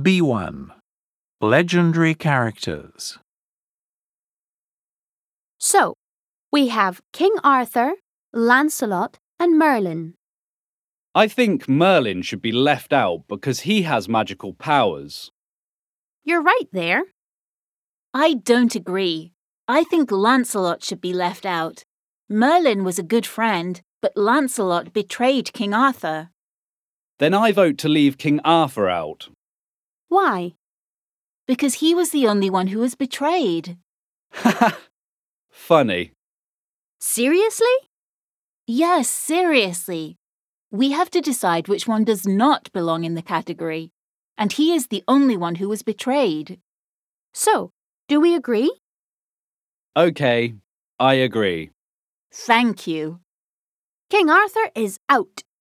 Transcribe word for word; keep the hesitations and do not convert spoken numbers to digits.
B one. Legendary characters. So, we have King Arthur, Lancelot, and Merlin. I think Merlin should be left out because he has magical powers. You're right there. I don't agree. I think Lancelot should be left out. Merlin was a good friend, but Lancelot betrayed King Arthur. Then I vote to leave King Arthur out. Why? Because he was the only one who was betrayed. Funny. Seriously? Yes, seriously. We have to decide which one does not belong in the category, and he is the only one who was betrayed. So, do we agree? Okay, I agree. Thank you. King Arthur is out.